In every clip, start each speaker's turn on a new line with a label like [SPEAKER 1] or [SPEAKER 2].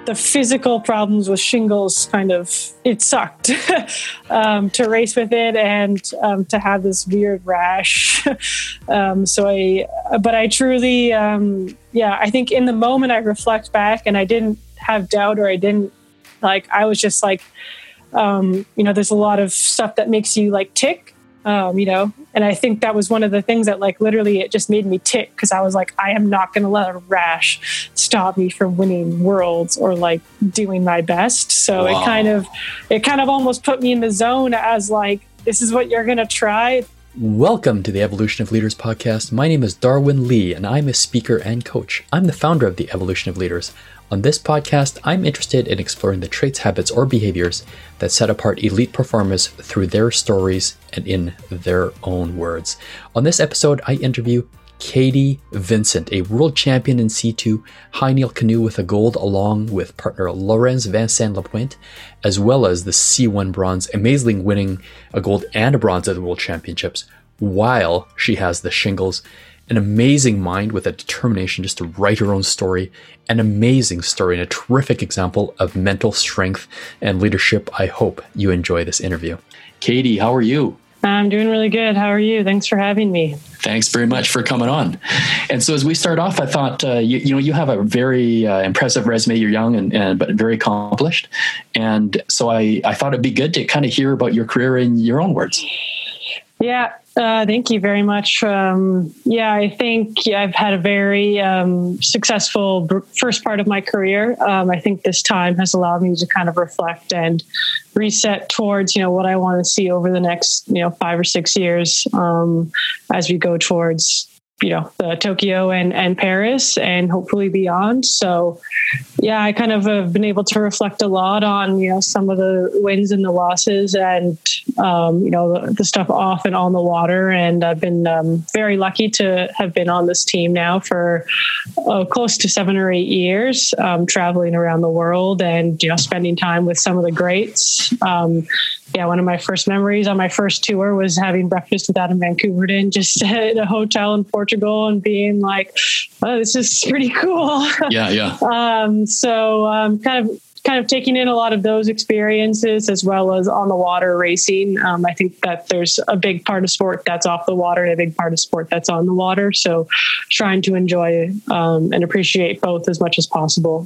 [SPEAKER 1] the physical problems with shingles it sucked to race with it and to have this weird rash. But I truly, I think in the moment I reflect back and I didn't have doubt or I was just like, there's a lot of stuff that makes you like tick, and I think that was one of the things that like literally it just made me tick because I was like, I am not going to let a rash stop me from winning worlds or like doing my best. So wow. it kind of almost put me in the zone as like, this is what you're going to try.
[SPEAKER 2] Welcome to the Evolution of Leaders podcast. My name is Darwin Lee and I'm a speaker and coach. I'm the founder of the Evolution of Leaders. On this podcast, I'm interested in exploring the traits, habits, or behaviors that set apart elite performers through their stories and in their own words. On this episode, I interview Katie Vincent, a world champion in C2 high kneel canoe with a gold, along with partner Lorenz Vincent Lapointe, as well as the C1 bronze, amazingly winning a gold and a bronze at the World Championships, while she has the shingles. An amazing mind with a determination just to write her own story, an amazing story and a terrific example of mental strength and leadership. I hope you enjoy this interview. Katie, how are you?
[SPEAKER 1] I'm doing really good. How are you? Thanks for having me.
[SPEAKER 2] Thanks very much for coming on. And so as we start off, I thought, you have a very impressive resume. You're young but very accomplished. And so I thought it'd be good to kind of hear about your career in your own words.
[SPEAKER 1] Yeah. Thank you very much. I think I've had a very successful first part of my career. I think this time has allowed me to kind of reflect and reset towards, what I want to see over the next, 5 or 6 years as we go towards, the Tokyo and Paris and hopefully beyond. So, I kind of have been able to reflect a lot on, some of the wins and the losses and, the stuff off and on the water. And I've been very lucky to have been on this team now for close to 7 or 8 years, traveling around the world and, spending time with some of the greats. One of my first memories on my first tour was having breakfast with Adam van Koeverden just at a hotel in Portugal and being like, oh, this is pretty cool.
[SPEAKER 2] Yeah.
[SPEAKER 1] Kind of taking in a lot of those experiences as well as on the water racing. I think that there's a big part of sport that's off the water and a big part of sport that's on the water. So trying to enjoy and appreciate both as much as possible.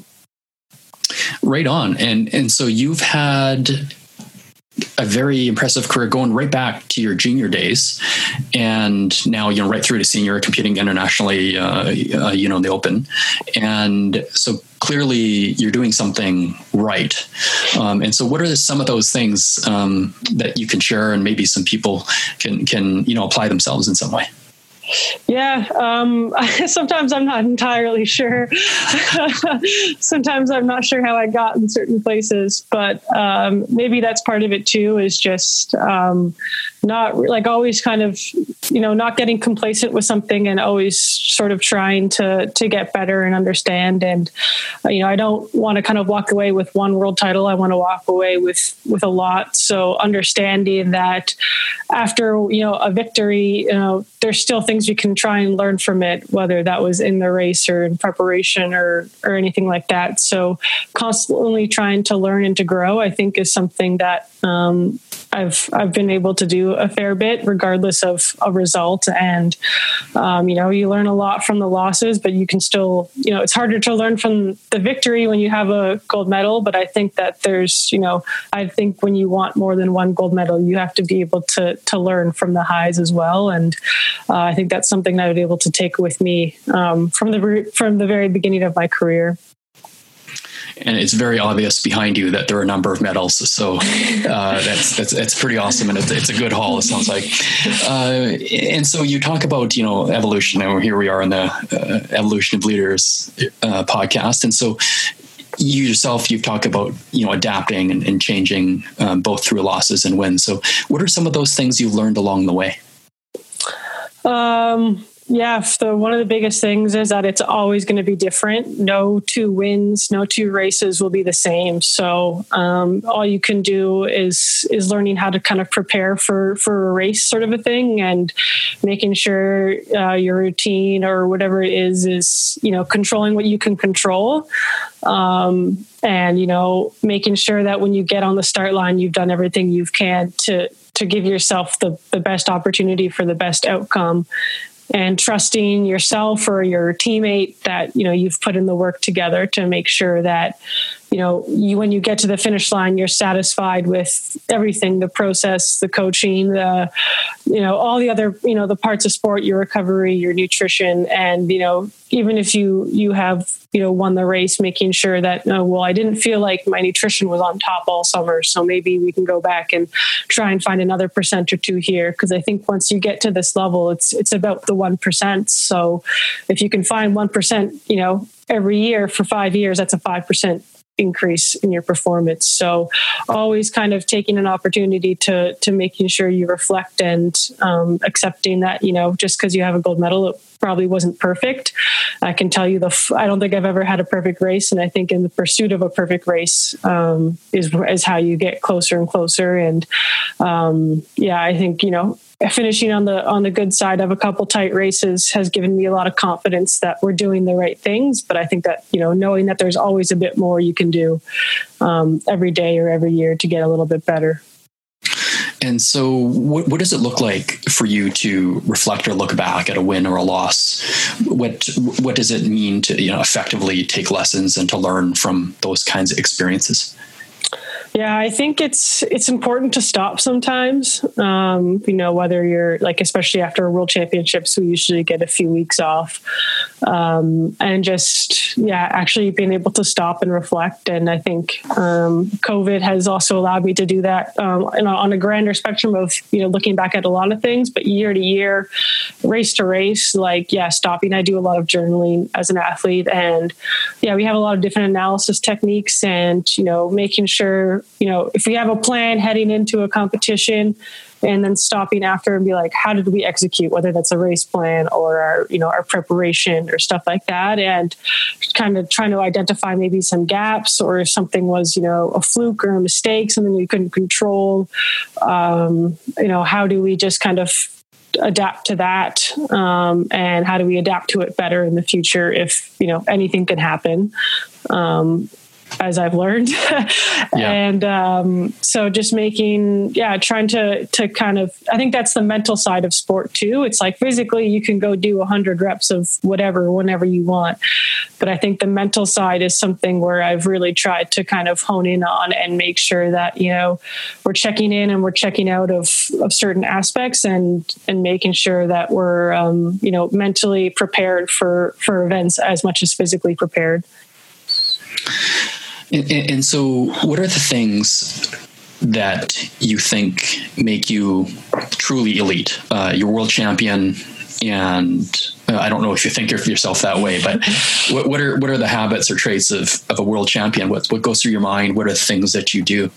[SPEAKER 2] Right on. And so you've had a very impressive career going right back to your junior days and now, right through to senior, competing internationally, in the open. And so clearly you're doing something right. And so what are some of those things that you can share and maybe some people can apply themselves in some way?
[SPEAKER 1] Yeah. Sometimes I'm not entirely sure. Sometimes I'm not sure how I got in certain places, but maybe that's part of it too, is just not like always kind of, not getting complacent with something and always sort of trying to get better and understand. And, I don't want to kind of walk away with one world title. I want to walk away with a lot. So understanding that after, a victory, there's still things you can try and learn from it, whether that was in the race or in preparation or anything like that. So constantly trying to learn and to grow, I think, is something that I've been able to do a fair bit, regardless of a result. And, you learn a lot from the losses, but you can still, it's harder to learn from the victory when you have a gold medal. But I think that there's, I think when you want more than one gold medal, you have to be able to learn from the highs as well. And I think that's something that I was able to take with me from the very beginning of my career.
[SPEAKER 2] And it's very obvious behind you that there are a number of medals. So that's pretty awesome. And it's a good haul, it sounds like. And so you talk about, evolution, and here we are on the Evolution of Leaders podcast. And so you yourself, you've talked about, adapting and changing both through losses and wins. So what are some of those things you've learned along the way?
[SPEAKER 1] one of the biggest things is that it's always going to be different. No two wins, no two races will be the same. So all you can do is learning how to kind of prepare for a race sort of a thing, and making sure your routine or whatever it is, controlling what you can control. And, making sure that when you get on the start line, you've done everything you can to give yourself the best opportunity for the best outcome. And trusting yourself or your teammate that, you've put in the work together to make sure that, when you get to the finish line, you're satisfied with everything, the process, the coaching, all the other, the parts of sport, your recovery, your nutrition. And, even if you have, won the race, making sure that, I didn't feel like my nutrition was on top all summer. So maybe we can go back and try and find another % or two here. Cause I think once you get to this level, it's about the 1%. So if you can find 1%, every year for 5 years, that's a 5% increase in your performance. So always kind of taking an opportunity to making sure you reflect and accepting that, just because you have a gold medal, it probably wasn't perfect. I can tell you I don't think I've ever had a perfect race. And I think in the pursuit of a perfect race is how you get closer and closer. And I think, finishing on the good side of a couple tight races has given me a lot of confidence that we're doing the right things. But I think that, knowing that there's always a bit more you can do every day or every year to get a little bit better.
[SPEAKER 3] And so what does it look like for you to reflect or look back at a win or a loss? What does it mean to, effectively take lessons and to learn from those kinds of experiences?
[SPEAKER 1] Yeah, I think it's important to stop sometimes, whether you're especially after World Championships, we usually get a few weeks off, and just, actually being able to stop and reflect. And I think COVID has also allowed me to do that on a grander spectrum of, looking back at a lot of things, but year to year, race to race, stopping. I do a lot of journaling as an athlete, and we have a lot of different analysis techniques, and, making sure, if we have a plan heading into a competition, and then stopping after and be like, how did we execute, whether that's a race plan or our preparation or stuff like that. And kind of trying to identify maybe some gaps, or if something was, a fluke or a mistake, something we couldn't control, how do we just kind of adapt to that? And how do we adapt to it better in the future if, anything can happen? As I've learned. And so just trying to kind of, I think that's the mental side of sport too. It's like physically you can go do 100 reps of whatever, whenever you want. But I think the mental side is something where I've really tried to kind of hone in on and make sure that, we're checking in and we're checking out of certain aspects, and making sure that we're, mentally prepared for events as much as physically prepared.
[SPEAKER 3] And so what are the things that you think make you truly elite? You're world champion, and I don't know if you think of yourself that way, but what are the habits or traits of a world champion? What goes through your mind? What are the things that you do?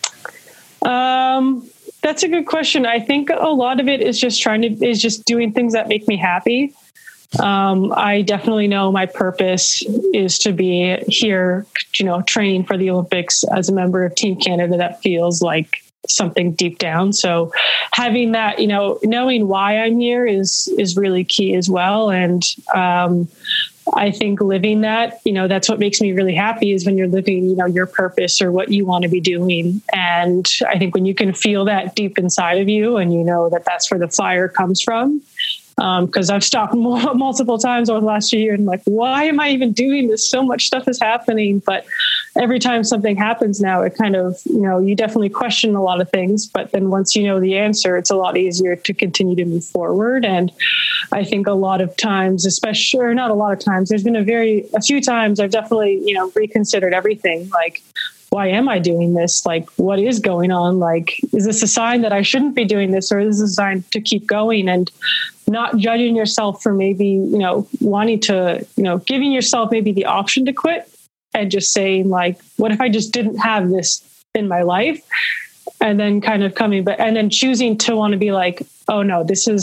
[SPEAKER 1] That's a good question. I think a lot of it is just doing things that make me happy. I definitely know my purpose is to be here, training for the Olympics as a member of Team Canada. That feels like something deep down. So having that, knowing why I'm here is really key as well. And, I think living that, that's what makes me really happy, is when you're living, your purpose or what you want to be doing. And I think when you can feel that deep inside of you, and that that's where the fire comes from. Because I've stopped multiple times over the last year and like, why am I even doing this? So much stuff is happening. But every time something happens now, it kind of, you definitely question a lot of things. But then once you know the answer, it's a lot easier to continue to move forward. And I think a lot of times, especially, or not a lot of times, there's been a few times I've definitely, reconsidered everything. Like, why am I doing this? Like, what is going on? Like, is this a sign that I shouldn't be doing this, or is this a sign to keep going? And not judging yourself for maybe, wanting to, giving yourself maybe the option to quit, and just saying like, what if I just didn't have this in my life? And then kind of and then choosing to want to be like, oh no, this is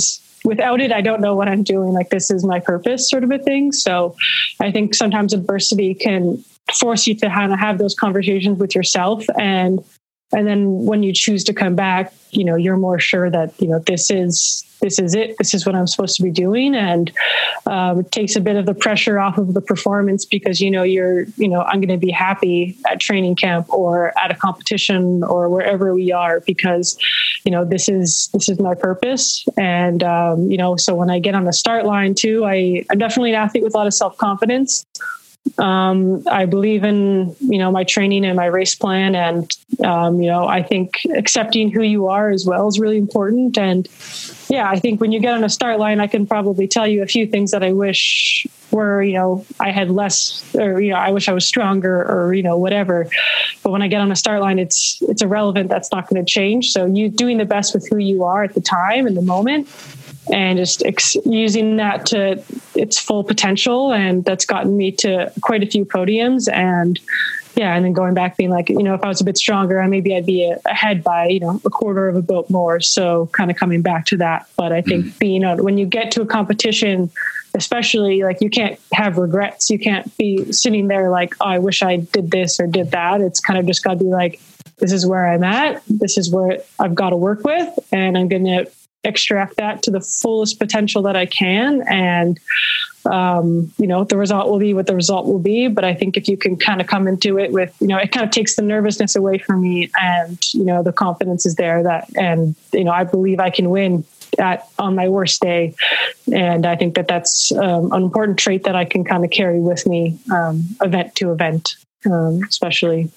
[SPEAKER 1] without it, I don't know what I'm doing. Like, this is my purpose, sort of a thing. So I think sometimes adversity can force you to kind of have those conversations with yourself. And then when you choose to come back, you're more sure that, this is it. This is what I'm supposed to be doing. And it takes a bit of the pressure off of the performance, because, I'm going to be happy at training camp or at a competition or wherever we are, because, this is my purpose. And, so when I get on the start line too, I'm definitely an athlete with a lot of self-confidence. I believe in, my training and my race plan. And, I think accepting who you are as well is really important. And yeah, I think when you get on a start line, I can probably tell you a few things that I wish were, I had less, or, I wish I was stronger, or, whatever. But when I get on a start line, it's irrelevant. That's not going to change. So you doing the best with who you are at the time and the moment, and just using that to its full potential. And that's gotten me to quite a few podiums. And yeah, and then going back being like, if I was a bit stronger, I'd be ahead by, a quarter of a boat more. So kind of coming back to that. But I think when you get to a competition, especially, like, you can't have regrets. You can't be sitting there like, oh, I wish I did this or did that. It's kind of just got to be like, this is where I'm at. This is where I've got to work with. And I'm going to extract that to the fullest potential that I can. And, the result will be what the result will be. But I think if you can kind of come into it with, it kind of takes the nervousness away from me, and, the confidence is there and I believe I can win on my worst day. And I think that's an important trait that I can kind of carry with me, event to event, especially.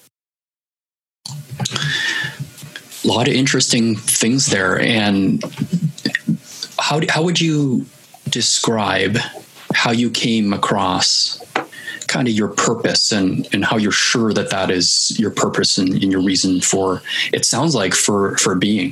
[SPEAKER 3] A lot of interesting things there. And how would you describe how you came across kind of your purpose, and how you're sure that is your purpose and your reason for, it sounds like, for being?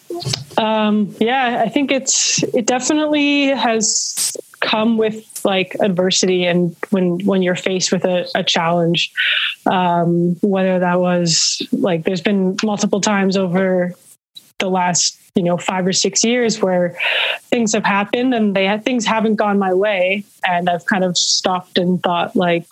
[SPEAKER 1] I think it definitely has come with like adversity, and when you're faced with a challenge, whether that was like, there's been multiple times over the last 5 or 6 years where things have happened and things haven't gone my way, and I've kind of stopped and thought, like,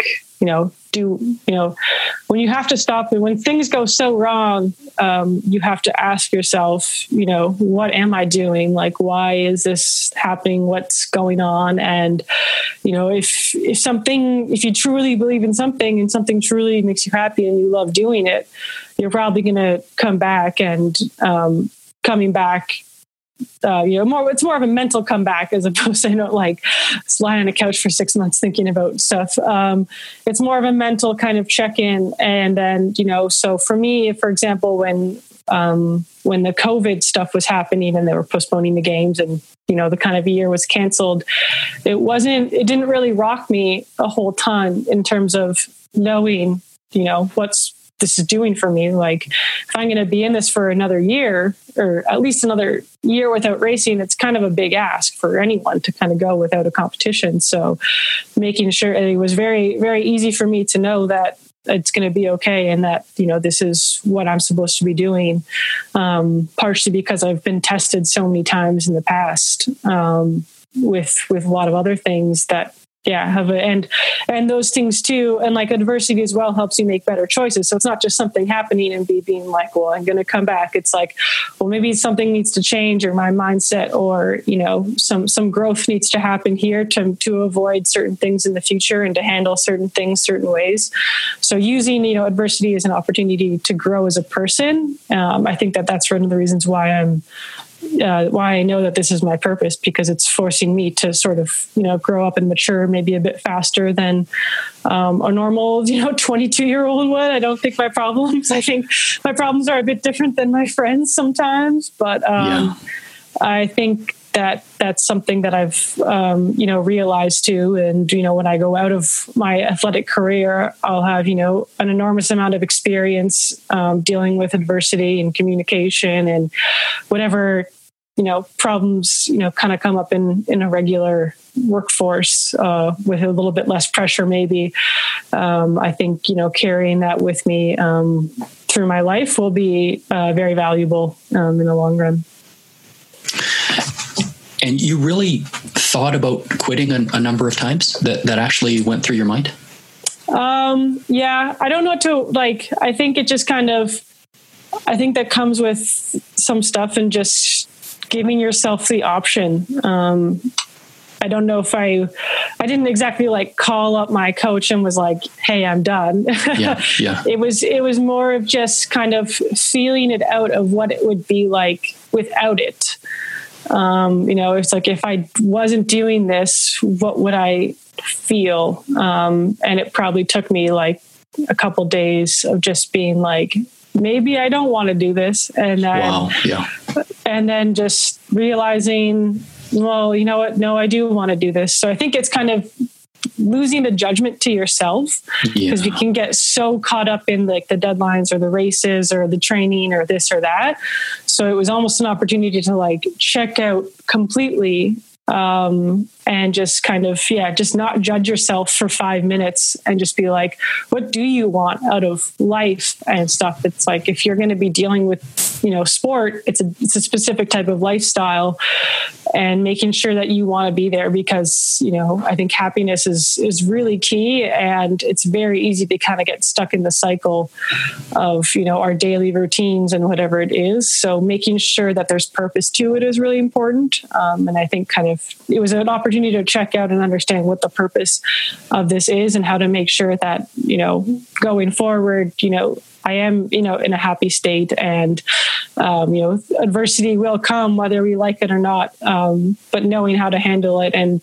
[SPEAKER 1] when you have to stop, and when things go so wrong, you have to ask yourself, what am I doing? Like, why is this happening? What's going on? And, if you truly believe in something, and something truly makes you happy and you love doing it, you're probably going to come back. And, coming back, it's more of a mental comeback, as opposed to, like, lie on a couch for 6 months thinking about stuff. It's more of a mental kind of check-in. And then, so for me, for example, when the COVID stuff was happening and they were postponing the games, and, the kind of year was canceled, it didn't really rock me a whole ton in terms of knowing, what's this is doing for me. Like, if I'm going to be in this for another year, or at least another year without racing, it's kind of a big ask for anyone to kind of go without a competition. So making sure, it was very, very easy for me to know that it's going to be okay, and that, this is what I'm supposed to be doing. Partially because I've been tested so many times in the past, with a lot of other things that, and those things too. And like, adversity as well helps you make better choices. So it's not just something happening and being like, well, I'm going to come back. It's like, well, maybe something needs to change, or my mindset, or, some growth needs to happen here to avoid certain things in the future, and to handle certain things certain ways. So using, adversity as an opportunity to grow as a person. I think that's one of the reasons why I know that this is my purpose, because it's forcing me to sort of, grow up and mature maybe a bit faster than a normal, 22-year-old would. I don't think I think my problems are a bit different than my friends sometimes, but I think that's something that I've, realized too. And, when I go out of my athletic career, I'll have, an enormous amount of experience dealing with adversity and communication, and whatever, problems, kind of come up in a regular workforce with a little bit less pressure, maybe. I think, carrying that with me through my life will be very valuable in the long run.
[SPEAKER 3] And you really thought about quitting a number of times? That actually went through your mind?
[SPEAKER 1] Yeah, I don't know what to like. I think it just I think that comes with some stuff and just giving yourself the option. I don't know if I didn't exactly like call up my coach and was like, "Hey, I'm done."
[SPEAKER 3] Yeah.
[SPEAKER 1] It was more of just kind of feeling it out of what it would be like without it. It's like, if I wasn't doing this, what would I feel? And it probably took me like a couple days of just being like, maybe I don't want to do this. And then,
[SPEAKER 3] wow. Yeah.
[SPEAKER 1] And then just realizing, well, you know what? No, I do want to do this. So I think it's kind of losing the judgment to yourself, because you can get so caught up in like the deadlines or the races or the training or this or that. So it was almost an opportunity to like check out completely, and just kind of, just not judge yourself for 5 minutes and just be like, what do you want out of life and stuff? It's like, if you're going to be dealing with, sport, it's a specific type of lifestyle, and making sure that you want to be there, because, I think happiness is really key, and it's very easy to kind of get stuck in the cycle of, our daily routines and whatever it is. So making sure that there's purpose to it is really important. And I think kind of it was an opportunity to check out and understand what the purpose of this is, and how to make sure that, going forward, I am, in a happy state, and, adversity will come whether we like it or not. But knowing how to handle it. And,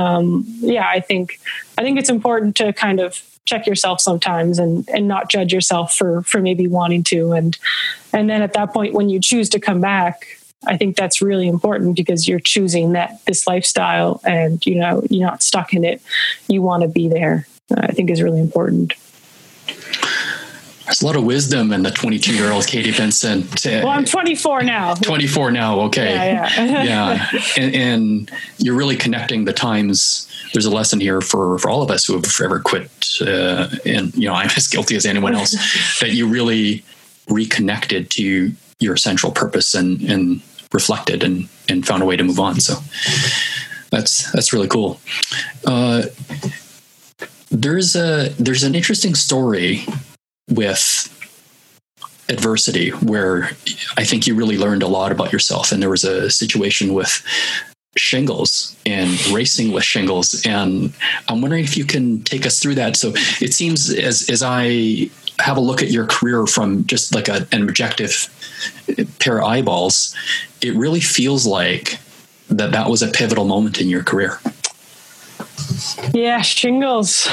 [SPEAKER 1] I think it's important to kind of check yourself sometimes and not judge yourself for maybe wanting to. And then at that point, when you choose to come back, I think that's really important, because you're choosing this lifestyle, and, you're not stuck in it. You want to be there, I think is really important.
[SPEAKER 3] There's a lot of wisdom in the 22-year-old Katie Vincent.
[SPEAKER 1] Well, I'm 24 now.
[SPEAKER 3] 24 now. Okay.
[SPEAKER 1] Yeah.
[SPEAKER 3] And you're really connecting the times. There's a lesson here for all of us who have ever quit. And, I'm as guilty as anyone else, that you really reconnected to your central purpose and reflected and found a way to move on. So that's really cool. There's an interesting story with adversity where I think you really learned a lot about yourself. And there was a situation with shingles and racing with shingles. And I'm wondering if you can take us through that. So it seems as I have a look at your career from just like an objective pair of eyeballs, it really feels like that was a pivotal moment in your career.
[SPEAKER 1] Yeah, shingles.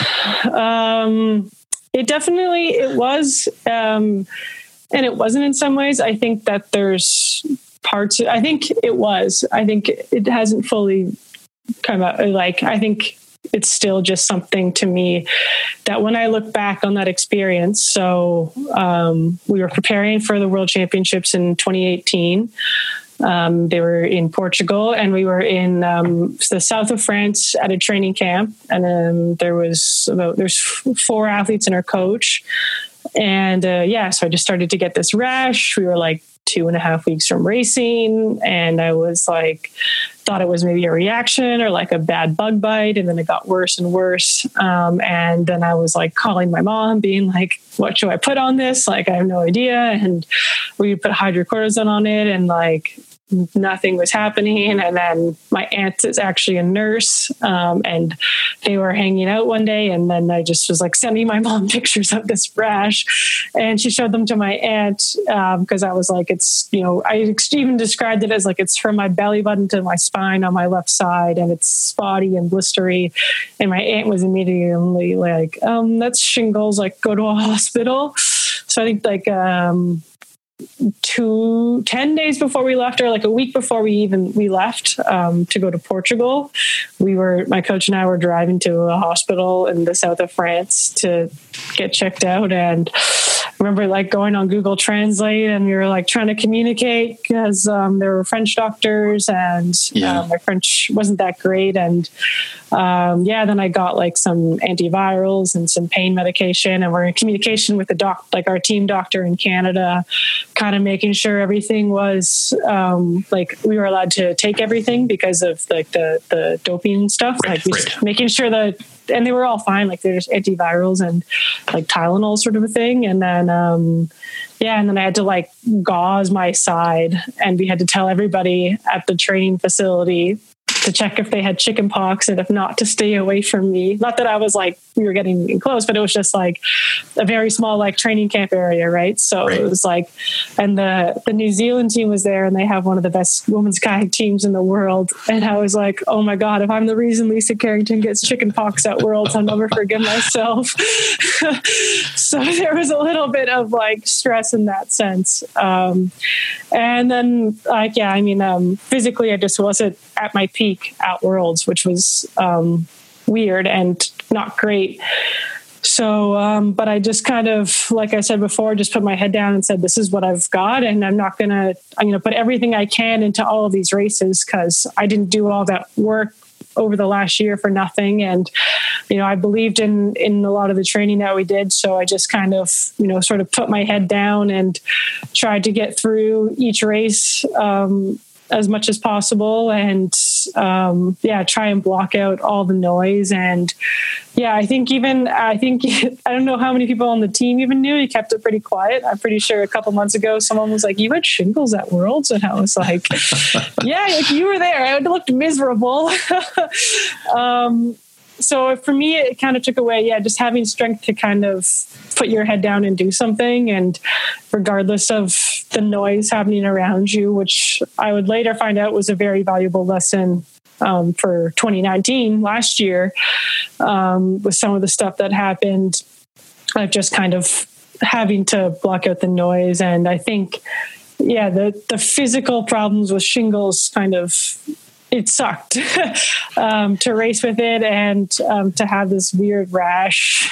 [SPEAKER 1] It was, and it wasn't in some ways. I think that there's parts. I think it hasn't fully come out. Like, I think it's still just something to me that when I look back on that experience, so we were preparing for the World Championships in 2018. They were in Portugal, and we were in the south of France at a training camp. And there's 4 athletes and our coach. And so I just started to get this rash. We were like 2.5 weeks from racing, and I was like, thought it was maybe a reaction or like a bad bug bite. And then it got worse and worse. And then I was like calling my mom, being like, what should I put on this? Like, I have no idea. And we put hydrocortisone on it, and like nothing was happening. And then my aunt is actually a nurse, and they were hanging out one day, and then I just was like sending my mom pictures of this rash, and she showed them to my aunt, because I was like, it's, I even described it as like, it's from my belly button to my spine on my left side, and it's spotty and blistery. And my aunt was immediately like, that's shingles, like go to a hospital. So I think like 10 days before we left, or like a week before we left to go to Portugal, my coach and I were driving to a hospital in the south of France to get checked out. And remember like going on Google Translate, and we were like trying to communicate because there were French doctors, and my French wasn't that great. And then I got like some antivirals and some pain medication, and we're in communication with like our team doctor in Canada, kind of making sure everything was like we were allowed to take everything because of like the doping stuff, just making sure that, and they were all fine, like they're just antivirals and like Tylenol sort of a thing. And then and then I had to like gauze my side, and we had to tell everybody at the training facility to check if they had chicken pox, and if not, to stay away from me. Not that I was like, we were getting close, but it was just like a very small like training camp area, right? So it was like, and the New Zealand team was there, and they have one of the best women's kayak teams in the world. And I was like, oh my God, if I'm the reason Lisa Carrington gets chicken pox at Worlds, I'll never forgive myself. So there was a little bit of like stress in that sense. And then like, physically I just wasn't at my peak at Worlds, which was weird and not great. So, but I just kind of, like I said before, just put my head down and said, this is what I've got. And I'm going to put everything I can into all of these races, because I didn't do all that work over the last year for nothing. And, I believed in a lot of the training that we did. So I just kind of, sort of put my head down and tried to get through each race as much as possible, and try and block out all the noise. And I don't know how many people on the team even knew. He kept it pretty quiet. I'm pretty sure a couple months ago someone was like, you had shingles at Worlds? And I was like, yeah, like you were there. I looked miserable. So for me, it kind of took away, just having strength to kind of put your head down and do something. And regardless of the noise happening around you, which I would later find out was a very valuable lesson for 2019 last year, with some of the stuff that happened, just kind of having to block out the noise. And I think, the physical problems with shingles it sucked to race with it, and to have this weird rash.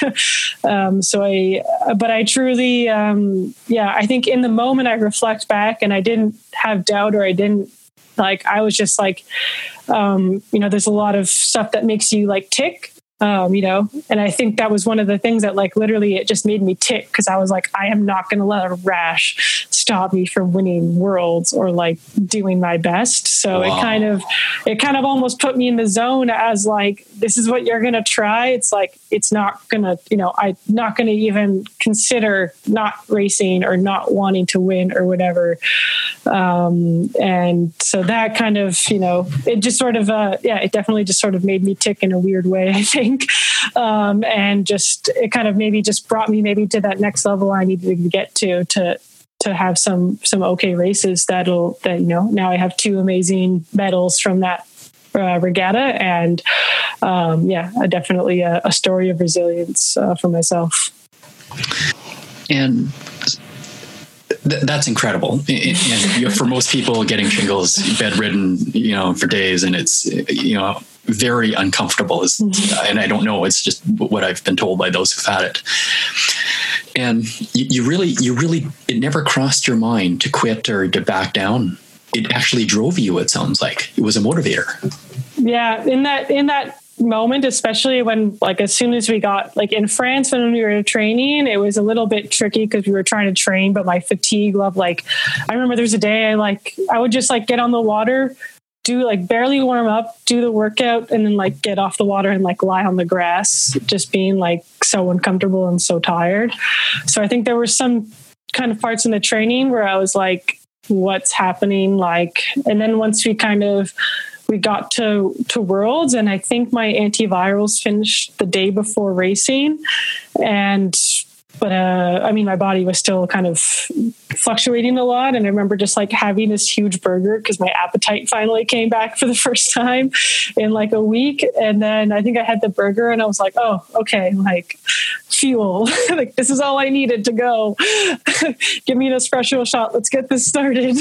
[SPEAKER 1] But I truly, I think in the moment I reflect back, and I didn't have doubt, or I didn't I was just like, there's a lot of stuff that makes you like tick. And I think that was one of the things that like literally it just made me tick, because I was like, I am not going to let a rash stop me from winning Worlds or like doing my best. So it kind of almost put me in the zone as like, this is what you're going to try. It's like, it's not going to, I'm not going to even consider not racing or not wanting to win or whatever. And so that kind of, it just sort of, it definitely just sort of made me tick in a weird way, I think. And just, it kind of maybe just brought me maybe to that next level I needed to get to have some okay races now I have 2 amazing medals from that regatta, and definitely a story of resilience for myself.
[SPEAKER 3] And that's incredible. And for most people, getting shingles, bedridden, for days, and it's very uncomfortable. And I don't know, it's just what I've been told by those who've had it. And you really, it never crossed your mind to quit or to back down. It actually drove you, it sounds like. It was a motivator. Yeah,
[SPEAKER 1] in that moment, especially when like as soon as we got like in France when we were training, it was a little bit tricky because we were trying to train, but my fatigue level, like I remember there's a day I would just like get on the water, do like barely warm up, do the workout, and then like get off the water and like lie on the grass, just being like so uncomfortable and so tired. So I think there were some kind of parts in the training where I was like, what's happening? And then once we got to Worlds, and I think my antivirals finished the day before racing, but my body was still kind of fluctuating a lot. And I remember just like having this huge burger because my appetite finally came back for the first time in like a week. And then I think I had the burger and I was like, oh, okay, like fuel, like this is all I needed to go. Give me an espresso shot. Let's get this started.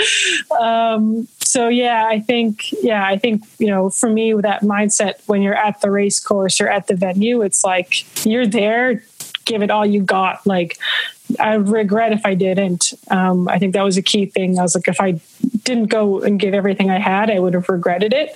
[SPEAKER 1] So I think, for me with that mindset, when you're at the race course or at the venue, it's like, you're there, give it all you got. Like, I regret if I didn't. I think that was a key thing. I was like, if I didn't go and give everything I had, I would have regretted it.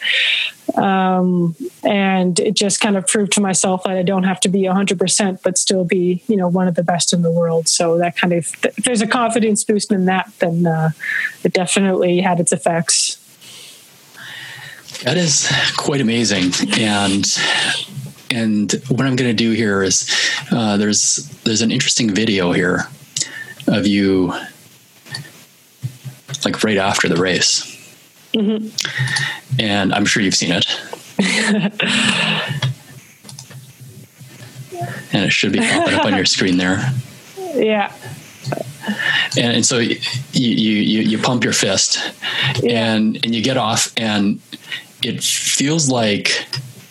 [SPEAKER 1] And it just kind of proved to myself that I don't have to be 100%, but still be, one of the best in the world. So that kind of, if there's a confidence boost in that, then it definitely had its effects.
[SPEAKER 3] That is quite amazing. And what I'm going to do here is there's an interesting video here of you, like right after the race. Mm-hmm. And I'm sure you've seen it. And it should be popping up on your screen there.
[SPEAKER 1] Yeah.
[SPEAKER 3] And so you pump your fist, yeah. and you get off, and it feels like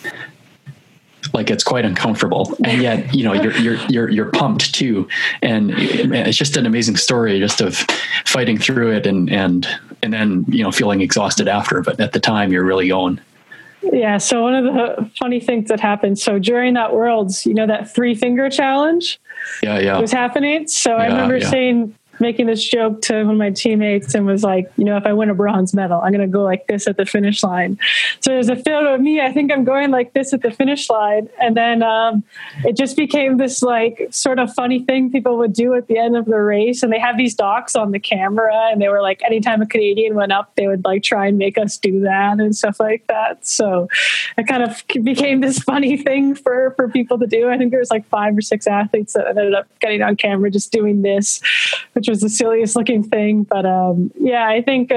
[SPEAKER 3] it's quite uncomfortable, and yet you're pumped too, and it's just an amazing story just of fighting through it and then feeling exhausted after, but at the time you're really going.
[SPEAKER 1] Yeah. So one of the funny things that happened, so during that Worlds, that 3-finger challenge was happening. So I remember making this joke to one of my teammates and was like, if I win a bronze medal, I'm going to go like this at the finish line. So there's a photo of me. I think I'm going like this at the finish line. And then it just became this like sort of funny thing people would do at the end of the race. And they have these docs on the camera, and they were like, anytime a Canadian went up, they would like try and make us do that and stuff like that. So it kind of became this funny thing for people to do. I think there was like 5 or 6 athletes that ended up getting on camera just doing this, which was the silliest looking thing. But I think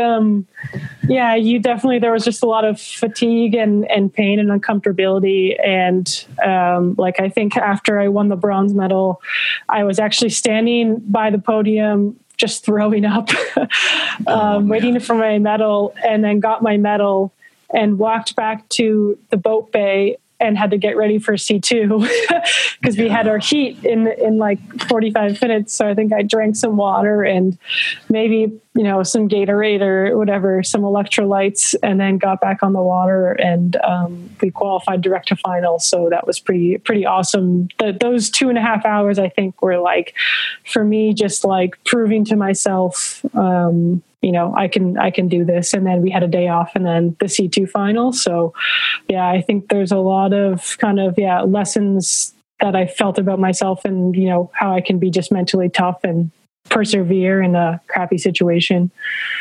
[SPEAKER 1] you definitely, there was just a lot of fatigue and pain and uncomfortability. And I think after I won the bronze medal, I was actually standing by the podium just throwing up, waiting for my medal, and then got my medal and walked back to the boat bay and had to get ready for C2 because we had our heat in like 45 minutes. So I think I drank some water and maybe, some Gatorade or whatever, some electrolytes, and then got back on the water, and we qualified direct to final. So that was pretty awesome. Those 2.5 hours, I think, were like, for me, just like proving to myself, I can do this. And then we had a day off, and then the C2 final. So I think there's a lot of kind of, lessons that I felt about myself, and, how I can be just mentally tough and persevere in a crappy situation.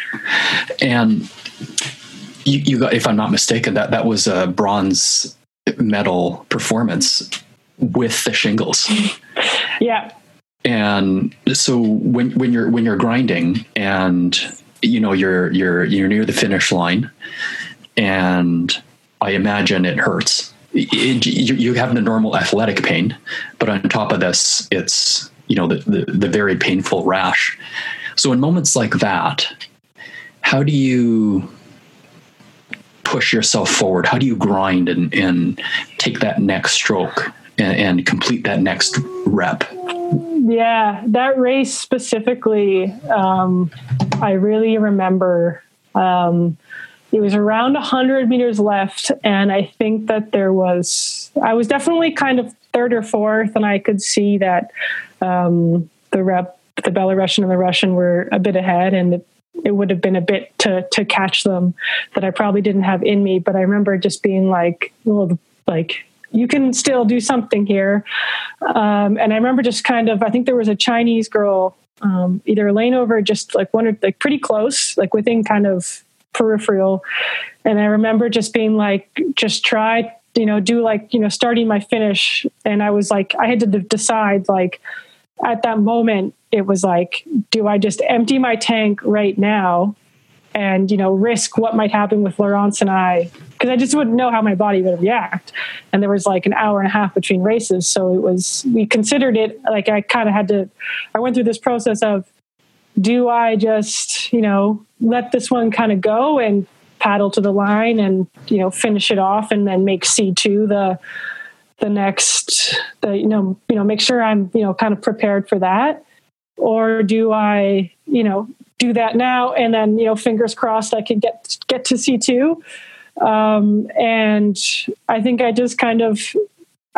[SPEAKER 1] And you got, if I'm not mistaken, that was a bronze medal performance with the shingles. Yeah.
[SPEAKER 3] And so when you're grinding and you're near the finish line, and I imagine it hurts. You have the normal athletic pain, but on top of this, it's the very painful rash. So in moments like that, how do you push yourself forward? How do you grind and take that next stroke and complete that next rep?
[SPEAKER 1] Yeah, that race specifically, I really remember it was around 100 meters left, and I think that I was definitely kind of third or fourth, and I could see that the Belarusian and the Russian were a bit ahead, and it would have been a bit to catch them that I probably didn't have in me. But I remember just being like, well, like, you can still do something here. And I remember just kind of, I think there was a Chinese girl, either a lane over, just like one, like pretty close, like within kind of peripheral. And I remember just being like, just try, do like, starting my finish. And I was like, I had to decide, like, at that moment, it was like, do I just empty my tank right now and, risk what might happen with Laurence and I? Because I just wouldn't know how my body would react. And there was like an hour and a half between races. So we considered it, like, I kind of I went through this process of, do I just, let this one kind of go and paddle to the line and, finish it off, and then make C2 the next, make sure I'm, kind of prepared for that? Or do I, do that now and then, fingers crossed I can get to C2? And I think I just kind of,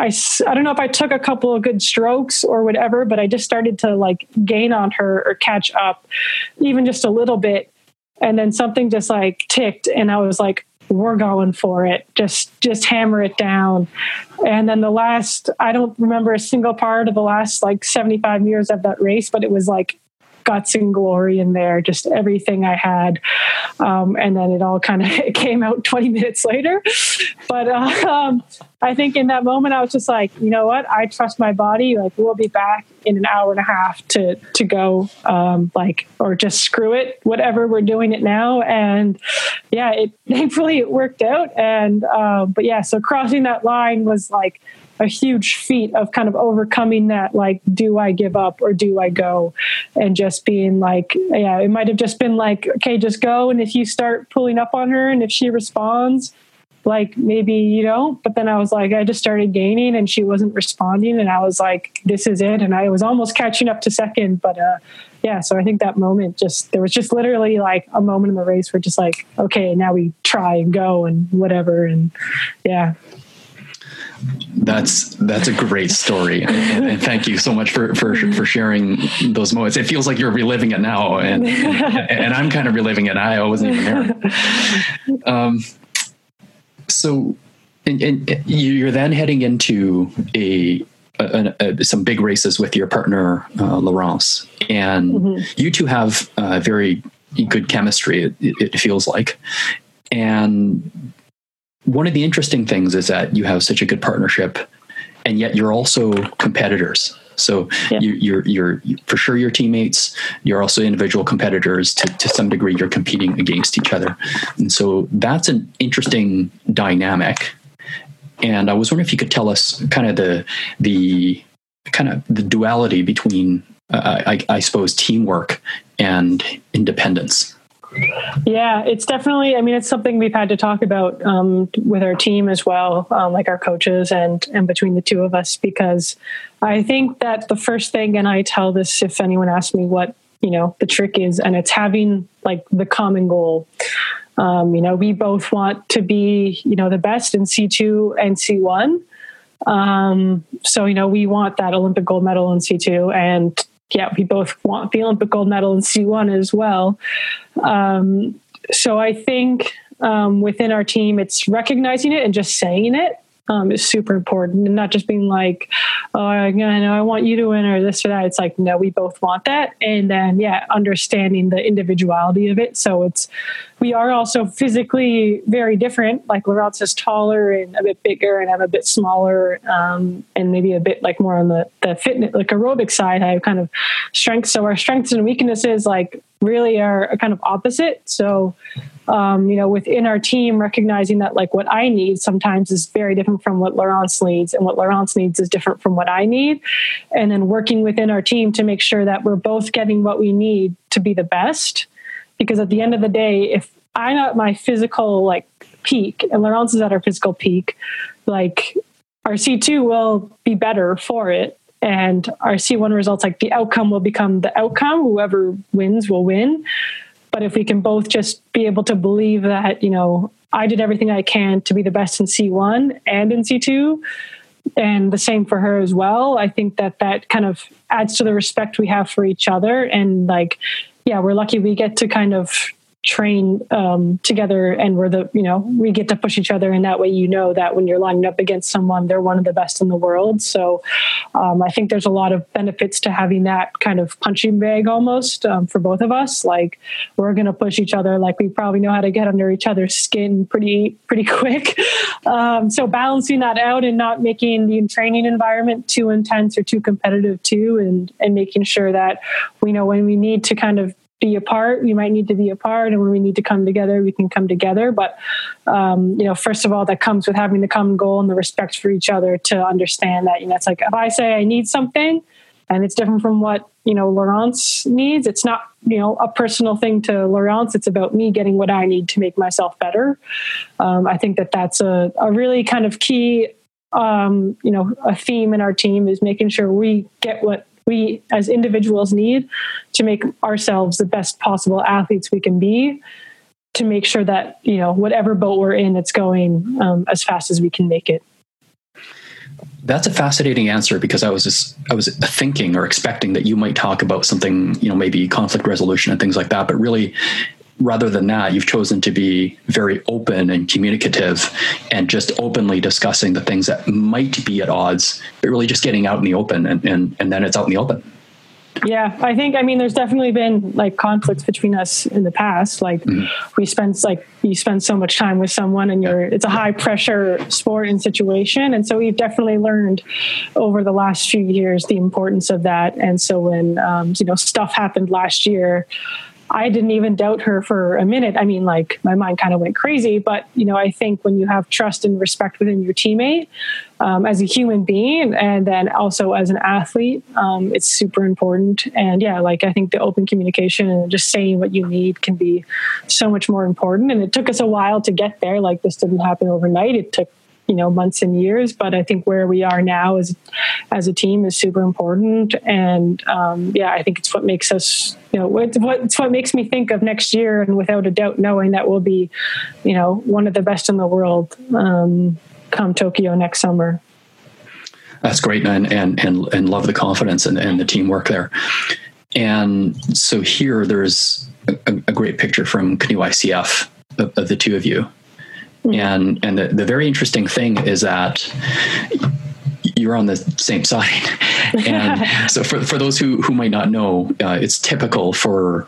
[SPEAKER 1] I don't know if I took a couple of good strokes or whatever, but I just started to like gain on her or catch up even just a little bit. And then something just like ticked and I was like, we're going for it. Just hammer it down. And then I don't remember a single part of the last like 75 years of that race, but it was like guts and glory in there, just everything I had. And then it all kind of came out 20 minutes later. But I think in that moment, I was just like, you know what? I trust my body. Like, we'll be back in an hour and a half to go, or just screw it, whatever, we're doing it now. And yeah, thankfully it worked out. And, but yeah, so crossing that line was like a huge feat of kind of overcoming that, like, do I give up or do I go? And just being like, yeah, it might have just been like, okay, just go. And if you start pulling up on her and if she responds, like, maybe you don't. But then I was like, I just started gaining and she wasn't responding. And I was like, this is it. And I was almost catching up to second. But yeah, so I think that moment there was just literally like a moment in the race where just like, okay, now we try and go and whatever. And yeah.
[SPEAKER 3] That's a great story, and thank you so much for sharing those moments. It feels like you're reliving it now, and I'm kind of reliving it. I wasn't even there. So, and you're then heading into some big races with your partner Laurence, and you two have very good chemistry. It feels like, and one of the interesting things is that you have such a good partnership, and yet you're also competitors. So yeah. you're for sure your teammates. You're also individual competitors. To some degree, you're competing against each other, and so that's an interesting dynamic. And I was wondering if you could tell us kind of the duality between, I suppose, teamwork and independence.
[SPEAKER 1] Yeah, it's definitely, I mean, it's something we've had to talk about with our team as well, like our coaches and between the two of us, because I think that the first thing, and I tell this if anyone asks me what, the trick is, and it's having like the common goal. We both want to be, the best in C2 and C1. So, we want that Olympic gold medal in C2, and yeah, we both want the Olympic gold medal in C1 as well. So I think within our team, it's recognizing it and just saying it is super important, and not just being like, oh, I want you to win or this or that. It's like, no, we both want that. And then, yeah, understanding the individuality of it. So we are also physically very different. Like Laurence is taller and a bit bigger, and I'm a bit smaller, and maybe a bit like more on the fitness, like aerobic side. I have kind of strengths. So our strengths and weaknesses like really are kind of opposite. So, within our team, recognizing that like what I need sometimes is very different from what Laurence needs, and what Laurence needs is different from what I need. And then working within our team to make sure that we're both getting what we need to be the best. Because at the end of the day, if I'm at my physical like peak and Laurence is at her physical peak, like our C2 will be better for it. And our C1 results, like the outcome will become the outcome. Whoever wins will win. But if we can both just be able to believe that, I did everything I can to be the best in C1 and in C2, and the same for her as well, I think that kind of adds to the respect we have for each other. And like, yeah, we're lucky we get to kind of train together, and we get to push each other in that way. That when you're lining up against someone, they're one of the best in the world. So I think there's a lot of benefits to having that kind of punching bag almost for both of us. Like we're going to push each other, like we probably know how to get under each other's skin pretty quick. So balancing that out and not making the training environment too intense or too competitive too, and making sure that we know when we need to kind of be apart, we might need to be apart, and when we need to come together, we can come together. But first of all, that comes with having the common goal and the respect for each other to understand that it's like if I say I need something and it's different from what Laurence needs, it's not a personal thing to Laurence. It's about me getting what I need to make myself better. I think that's a really kind of key a theme in our team, is making sure we get what we as individuals need to make ourselves the best possible athletes we can be, to make sure that, whatever boat we're in, it's going as fast as we can make it.
[SPEAKER 3] That's a fascinating answer, because I was thinking or expecting that you might talk about something, maybe conflict resolution and things like that. But really, rather than that, you've chosen to be very open and communicative and just openly discussing the things that might be at odds, but really just getting out in the open, and then it's out in the open.
[SPEAKER 1] Yeah, I mean, there's definitely been like conflicts between us in the past. Like you spend so much time with someone, and it's a high pressure sport and situation. And so we've definitely learned over the last few years the importance of that. And so when, stuff happened last year, I didn't even doubt her for a minute. I mean, like my mind kind of went crazy, but I think when you have trust and respect within your teammate, as a human being, and then also as an athlete, it's super important. And I think the open communication and just saying what you need can be so much more important. And it took us a while to get there. Like, this didn't happen overnight. It took months and years, but I think where we are now as a team is super important. And I think it's what makes us, it's what makes me think of next year, and without a doubt knowing that we'll be, one of the best in the world come Tokyo next summer.
[SPEAKER 3] That's great, and love the confidence and the teamwork there. And so here there's a great picture from Canoe ICF of the two of you. And the very interesting thing is that you're on the same side. And so for those who might not know, it's typical for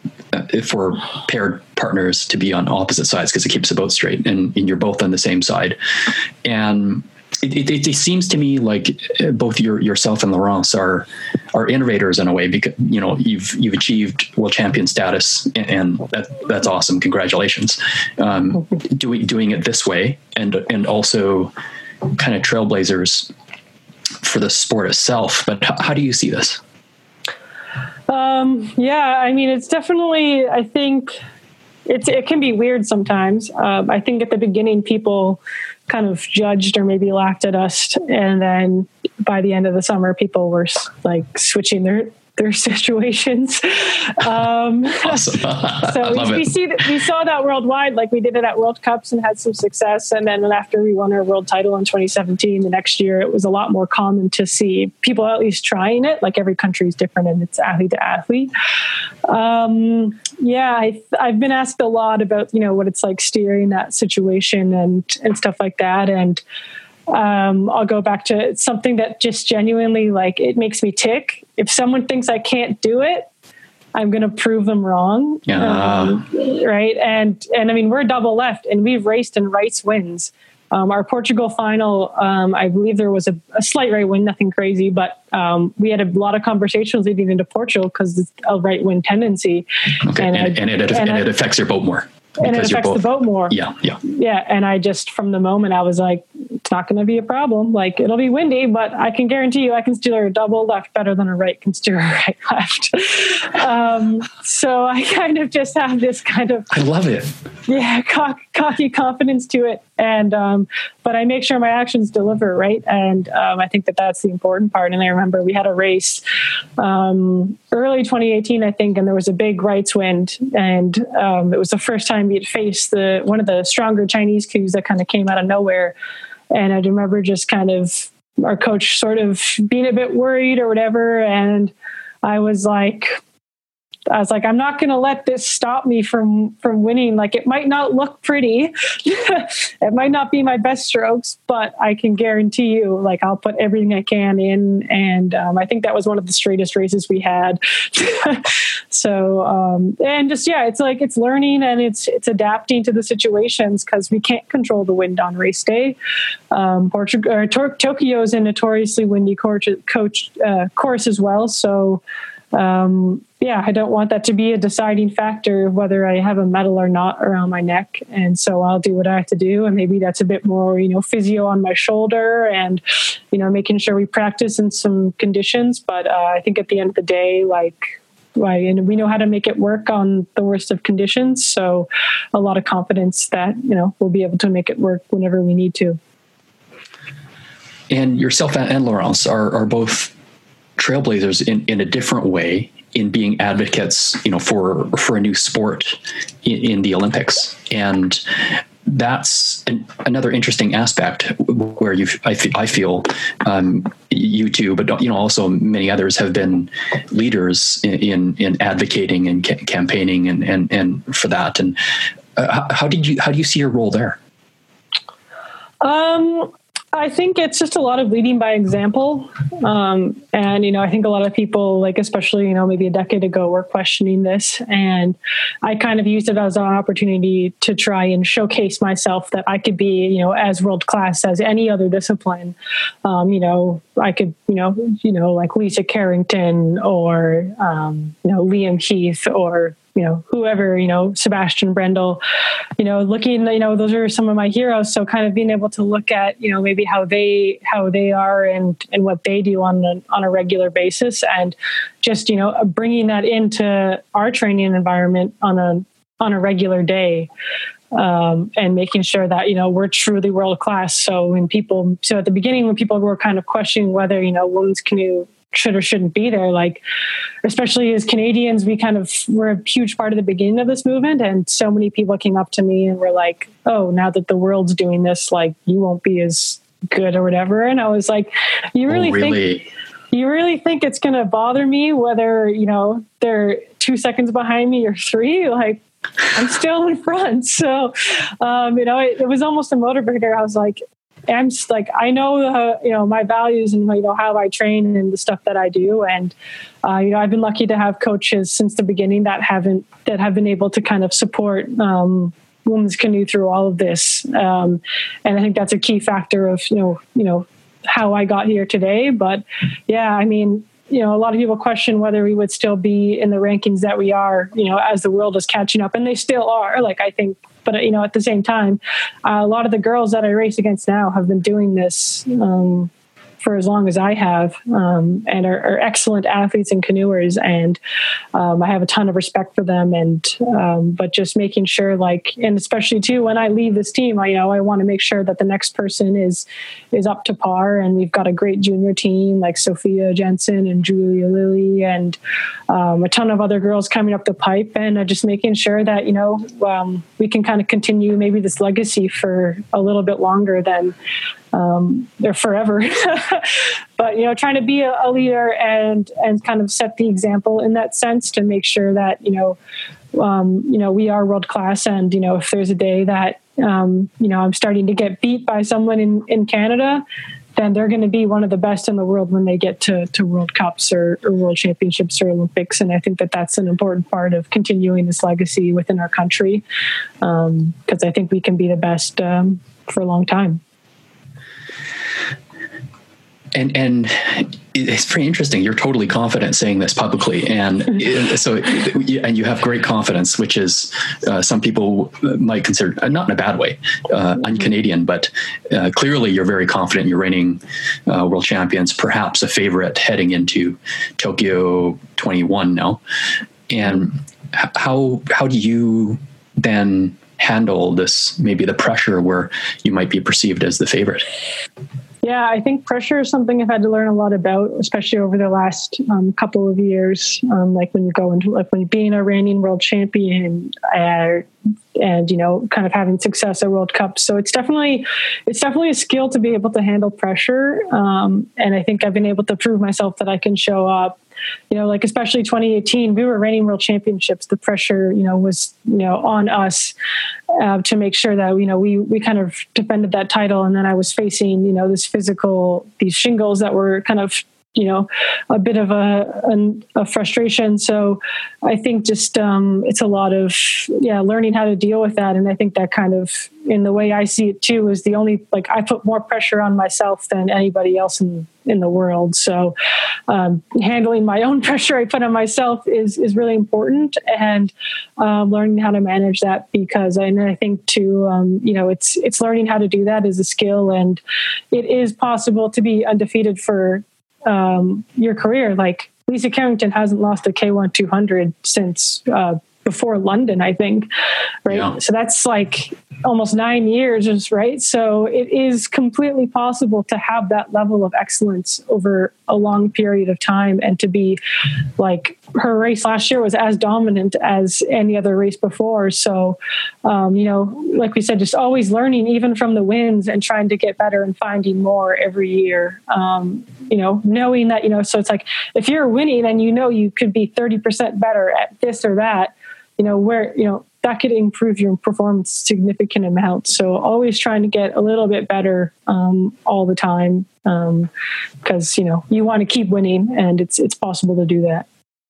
[SPEAKER 3] paired partners to be on opposite sides, because it keeps the boat straight, and you're both on the same side. And it seems to me like both yourself and Laurence are innovators in a way, because you've achieved world champion status, and that's awesome. Congratulations. Doing it this way, and also kind of trailblazers for the sport itself. But how do you see this?
[SPEAKER 1] I mean, it's definitely, I think it can be weird sometimes. I think at the beginning, people kind of judged or maybe laughed at us. And then by the end of the summer, people were like switching their situations.
[SPEAKER 3] Awesome.
[SPEAKER 1] So we saw that worldwide, like we did it at World Cups and had some success. And then after we won our world title in 2017, the next year, it was a lot more common to see people at least trying it. Like, every country is different, and it's athlete to athlete. I've been asked a lot about, what it's like steering that situation and stuff like that. And I'll go back to something that just genuinely, like, it makes me tick. If someone thinks I can't do it, I'm going to prove them wrong. Right. And I mean, we're double left, and we've raced in rights wins. Our Portugal final, I believe there was a slight right win, nothing crazy, but we had a lot of conversations leading into Portugal because it's a right win tendency.
[SPEAKER 3] Okay. And it affects your boat more.
[SPEAKER 1] And it affects the boat more.
[SPEAKER 3] Yeah.
[SPEAKER 1] And I just, from the moment, I was like, it's not going to be a problem. Like, it'll be windy, but I can guarantee you I can steer a double left better than a right can steer a right left. So I kind of just have this kind of...
[SPEAKER 3] I love it.
[SPEAKER 1] Yeah, cocky confidence to it. And, but I make sure my actions deliver, right? And I think that's the important part. And I remember we had a race early 2018, I think, and there was a big rights wind. And it was the first time we had faced one of the stronger Chinese crews that kind of came out of nowhere. And I remember just kind of our coach sort of being a bit worried or whatever. And I was like, I'm not going to let this stop me from winning. Like, it might not look pretty. It might not be my best strokes, but I can guarantee you, like, I'll put everything I can in. And I think that was one of the straightest races we had. So, and just, it's like, it's learning and it's adapting to the situations, because we can't control the wind on race day. Tokyo is a notoriously windy course as well. So, I don't want that to be a deciding factor of whether I have a medal or not around my neck. And so I'll do what I have to do. And maybe that's a bit more, physio on my shoulder and, making sure we practice in some conditions. But I think at the end of the day, and we know how to make it work on the worst of conditions. So a lot of confidence that, we'll be able to make it work whenever we need to.
[SPEAKER 3] And yourself and Laurence are both trailblazers in a different way, in being advocates, for a new sport in the Olympics. And that's another interesting aspect where I feel you two, but also many others have been leaders in advocating and campaigning and for that. And how do you see your role there?
[SPEAKER 1] I think it's just a lot of leading by example. And, I think a lot of people, like, especially, maybe a decade ago, were questioning this. And I kind of used it as an opportunity to try and showcase myself that I could be, as world class as any other discipline. I could, like Lisa Carrington or, Liam Heath or, whoever, Sebastian Brendel, looking, those are some of my heroes. So kind of being able to look at, maybe how they are and what they do on a regular basis, and just, bringing that into our training environment on a regular day. And making sure that, we're truly world class. So at the beginning, when people were kind of questioning whether, women's canoe should or shouldn't be there, like, especially as Canadians, we're a huge part of the beginning of this movement. And so many people came up to me and were like, oh, now that the world's doing this, like, you won't be as good or whatever. And I was like, you really think it's going to bother me whether, they're 2 seconds behind me or 3? Like, I'm still in front. So, it was almost a motivator. I was like, I know, my values and, how I train and the stuff that I do. And, I've been lucky to have coaches since the beginning that have been able to kind of support, women's canoe through all of this. And I think that's a key factor of, how I got here today. But yeah, a lot of people question whether we would still be in the rankings that we are, as the world is catching up, and they still are. Like, I think, but at the same time, a lot of the girls that I race against now have been doing this for as long as I have, and are excellent athletes and canoers. And I have a ton of respect for them. And but just making sure, and especially too, when I leave this team, I want to make sure that the next person is up to par. And we've got a great junior team like Sophia Jensen and Julia Lilly and a ton of other girls coming up the pipe. And just making sure that, we can kind of continue maybe this legacy for a little bit longer than or forever. But, trying to be a leader and kind of set the example in that sense to make sure that, we are world class. And, if there's a day that, I'm starting to get beat by someone in Canada, then they're going to be one of the best in the world when they get to World Cups or World Championships or Olympics. And I think that that's an important part of continuing this legacy within our country, because I think we can be the best for a long time.
[SPEAKER 3] And it's pretty interesting. You're totally confident saying this publicly. And so, and you have great confidence, which is some people might consider, not in a bad way, un-Canadian, but clearly you're very confident. You're reigning world champions, perhaps a favorite heading into Tokyo 21 now. And how do you then handle this, maybe the pressure where you might be perceived as the favorite?
[SPEAKER 1] Yeah, I think pressure is something I've had to learn a lot about, especially over the last couple of years. Like when you go into, when being a reigning world champion and, kind of having success at World Cups. So it's definitely a skill to be able to handle pressure. And I think I've been able to prove myself that I can show up. Especially 2018, we were reigning world championships. The pressure, was, on us to make sure that, we kind of defended that title. And then I was facing, these shingles that were kind of, a bit of a frustration. So I think just it's a lot of, learning how to deal with that. And I think that kind of, in the way I see it too, is the only, I put more pressure on myself than anybody else in the world. So handling my own pressure I put on myself is really important, and learning how to manage that, because I think too, it's learning how to do that is a skill, and it is possible to be undefeated for your career. Like Lisa Carrington hasn't lost a K1 200 since before London, I think. Right. Yeah. So that's like almost 9 years, right? So it is completely possible to have that level of excellence over a long period of time, and to be like, her race last year was as dominant as any other race before. So, like we said, just always learning, even from the wins, and trying to get better and finding more every year. Knowing that, so it's like, if you're winning and you could be 30% better at this or that, that could improve your performance significant amounts. So always trying to get a little bit better all the time, because you want to keep winning, and it's possible to do that.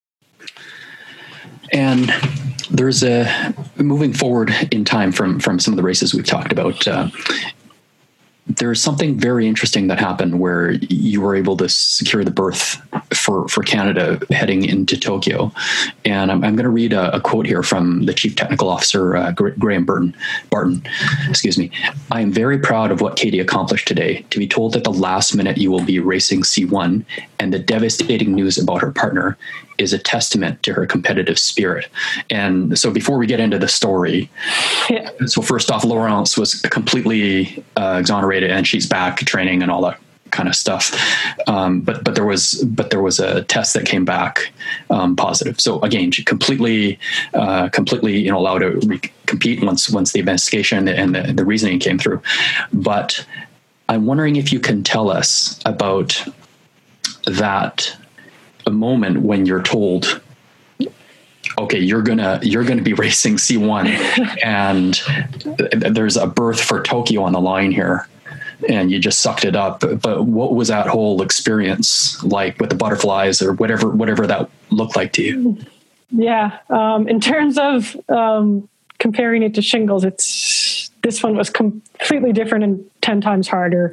[SPEAKER 3] And there's moving forward in time from some of the races we've talked about. There's something very interesting that happened where you were able to secure the berth for Canada heading into Tokyo. And I'm going to read a quote here from the Chief Technical Officer, Graham Barton. Excuse me. I am very proud of what Katie accomplished today. To be told at the last minute you will be racing C1, and the devastating news about her partner is a testament to her competitive spirit. And so before we get into the story, so first off, Laurence was completely exonerated, and she's back training and all that kind of stuff. But there was a test that came back positive. So again, she completely allowed to compete once the investigation and the reasoning came through. But I'm wondering if you can tell us about that, a moment when you're told, okay, you're gonna be racing C1 and there's a berth for Tokyo on the line here, and you just sucked it up. But what was that whole experience like with the butterflies, or whatever that looked like to you?
[SPEAKER 1] Yeah. In terms of comparing it to shingles, this one was completely different and 10 times harder.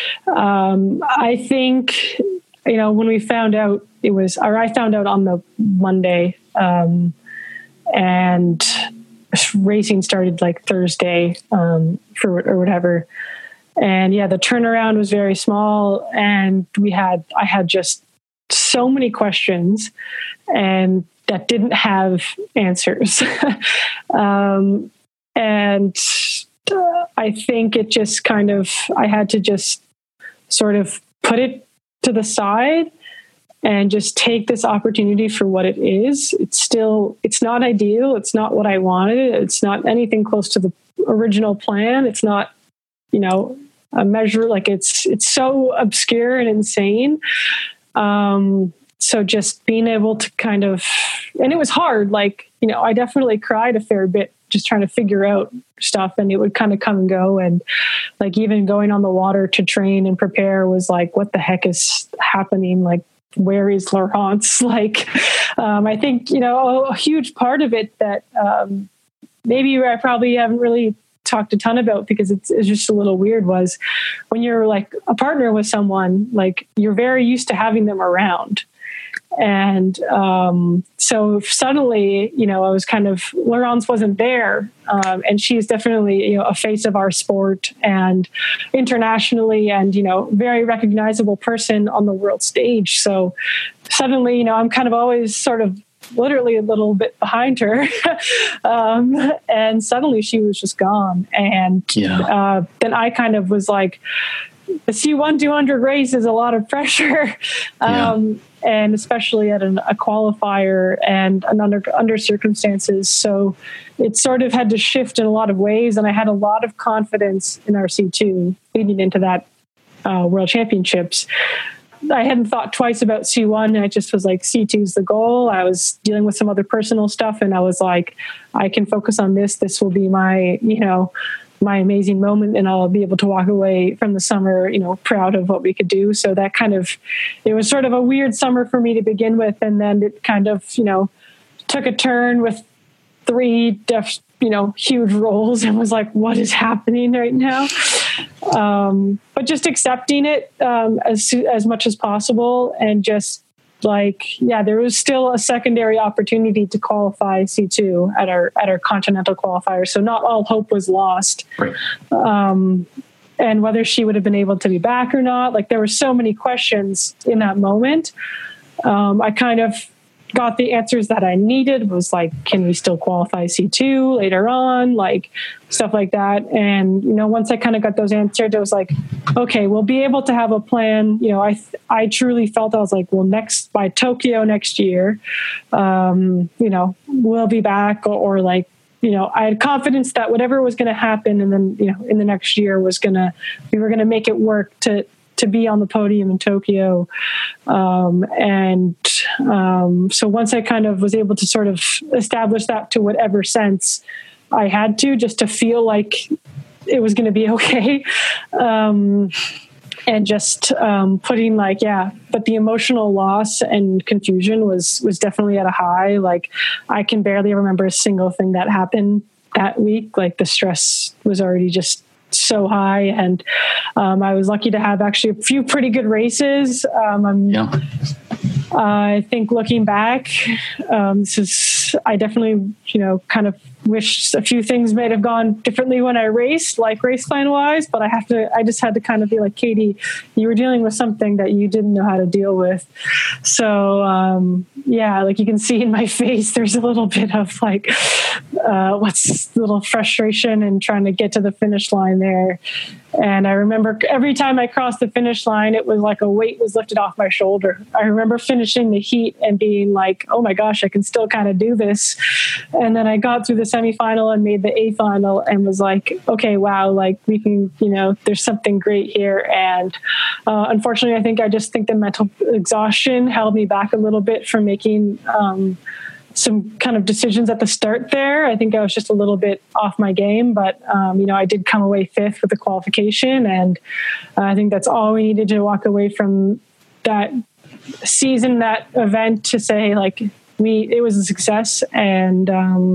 [SPEAKER 1] I think, when we found out, I found out on the Monday, and racing started like Thursday, or whatever. And yeah, the turnaround was very small, and I had just so many questions, and that didn't have answers. And I think it just I had to just sort of put it to the side and just take this opportunity for what it is. It's not ideal. It's not what I wanted. It's not anything close to the original plan. It's not, a measure, like it's so obscure and insane. So just being able to and it was hard. Like, I definitely cried a fair bit just trying to figure out stuff, and it would kind of come and go. And like, even going on the water to train and prepare was like, what the heck is happening? Like, where is Laurence? Like, I think, a huge part of it that maybe I probably haven't really talked a ton about, because it's just a little weird, was when you're like a partner with someone, like, you're very used to having them around. And so suddenly, I was Laurence wasn't there. And she's definitely, a face of our sport, and internationally, and, very recognizable person on the world stage. So suddenly, I'm always sort of literally a little bit behind her. And suddenly she was just gone. And then I was like, the C1 200 race is a lot of pressure. And especially at a qualifier and under circumstances. So it sort of had to shift in a lot of ways. And I had a lot of confidence in our C2 leading into that World Championships. I hadn't thought twice about C1. I just was like, C2 is the goal. I was dealing with some other personal stuff, and I was like, I can focus on this. This will be my, my amazing moment, and I'll be able to walk away from the summer, proud of what we could do. So that it was sort of a weird summer for me to begin with. And then it took a turn with 3 huge roles, and was like, what is happening right now? But just accepting it as much as possible, and just there was still a secondary opportunity to qualify C2 at our continental qualifier. So not all hope was lost.
[SPEAKER 3] Right.
[SPEAKER 1] And whether she would have been able to be back or not, there were so many questions in that moment. I got the answers that I needed. Was like, can we still qualify C2 later on? Like stuff like that. And, once I kind of got those answered, I was like, okay, we'll be able to have a plan. I truly felt, I was like, well, by Tokyo next year, we'll be back or like, I had confidence that whatever was going to happen, and then, in the next year we were going to make it work to be on the podium in Tokyo. So once I kind of was able to sort of establish that to whatever sense I had to, just to feel like it was going to be okay. And just putting but the emotional loss and confusion was definitely at a high. Like I can barely remember a single thing that happened that week. Like the stress was already just so high, and I was lucky to have actually a few pretty good races. I think looking back, I definitely, kind of wish a few things might have gone differently when I raced, like race plan wise, but I just had to kind of be like, Katie, you were dealing with something that you didn't know how to deal with. So, like you can see in my face, there's a little bit of like, what's a little frustration and trying to get to the finish line there. And I remember every time I crossed the finish line, it was like a weight was lifted off my shoulder. I remember finishing the heat and being like, oh my gosh, I can still kind of do this. And then I got through the semifinal and made the A final and was like, okay, wow, like we can, there's something great here. And unfortunately, I think the mental exhaustion held me back a little bit from making some kind of decisions at the start there. I think I was just a little bit off my game, but, I did come away fifth with the qualification. And I think that's all we needed to walk away from that season, that event, to say like, it was a success, and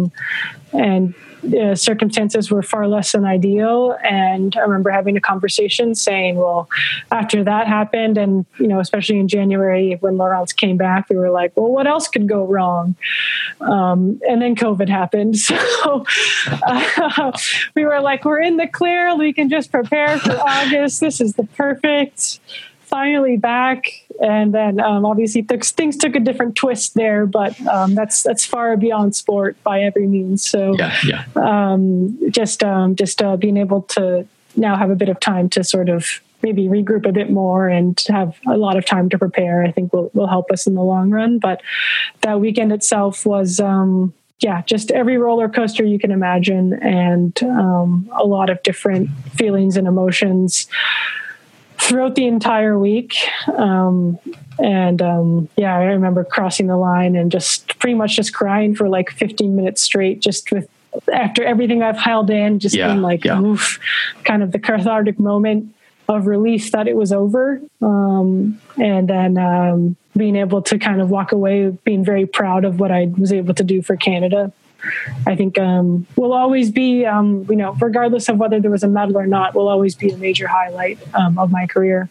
[SPEAKER 1] circumstances were far less than ideal. And I remember having a conversation saying, well, after that happened, and, especially in January when Laurence came back, we were like, well, what else could go wrong? And then COVID happened. So we were like, we're in the clear. We can just prepare for August. This is the perfect, finally back. And then obviously things took a different twist there, but that's far beyond sport by every means. So just being able to now have a bit of time to sort of maybe regroup a bit more and have a lot of time to prepare, I think will help us in the long run. But that weekend itself was just every roller coaster you can imagine, and a lot of different feelings and emotions throughout the entire week. I remember crossing the line and just pretty much just crying for like 15 minutes straight, just after everything I've held in, just being like, oof, kind of the cathartic moment of relief that it was over. And then being able to kind of walk away being very proud of what I was able to do for Canada. I think will always be, regardless of whether there was a medal or not, will always be a major highlight of my career.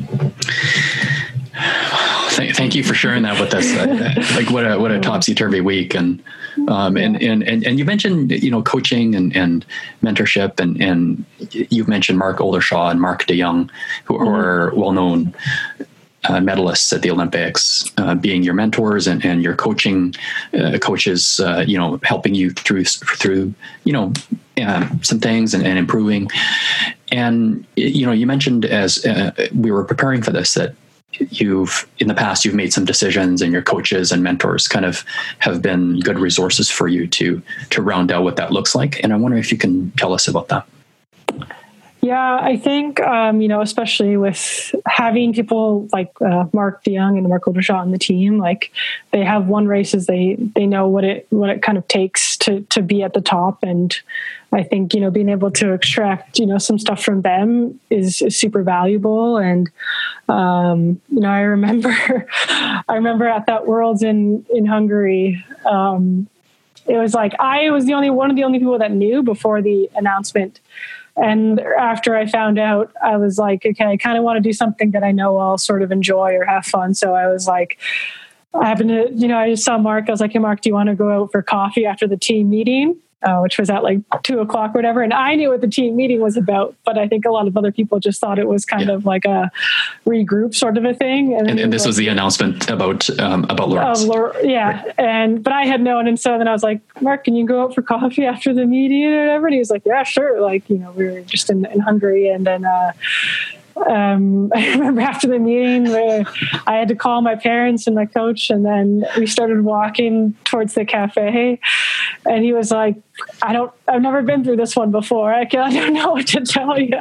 [SPEAKER 3] Thank you for sharing that with us. Like what a topsy-turvy week, and you mentioned coaching and mentorship, and you've mentioned Mark Oldershaw and Mark de Jong, who are well-known medalists at the Olympics, being your mentors and your coaching coaches, helping you through some things and improving. And you mentioned as we were preparing for this that in the past you've made some decisions, and your coaches and mentors kind of have been good resources for you to round out what that looks like. And I wonder if you can tell us about that.
[SPEAKER 1] Yeah, I think, especially with having people like Mark de Jong and Mark Oldershaw on the team, like they have won races, they know what it kind of takes to be at the top. And I think, being able to extract, some stuff from them is super valuable. And, I remember at that Worlds in Hungary, it was like, I was one of the only people that knew before the announcement. And after I found out, I was like, okay, I kind of want to do something that I know I'll sort of enjoy or have fun. So I was like, I happened to, I just saw Mark. I was like, hey, Mark, do you want to go out for coffee after the team meeting? which was at like 2:00 or whatever. And I knew what the team meeting was about, but I think a lot of other people just thought it was kind of like a regroup sort of a thing.
[SPEAKER 3] And this was the announcement about Lawrence.
[SPEAKER 1] But I had known. And so then I was like, Mark, can you go out for coffee after the meeting or whatever? And he was like, yeah, sure. Like, we were just in Hungary. And then, I remember after the meeting where I had to call my parents and my coach, and then we started walking towards the cafe, and he was like, I've never been through this one before. I don't know what to tell you.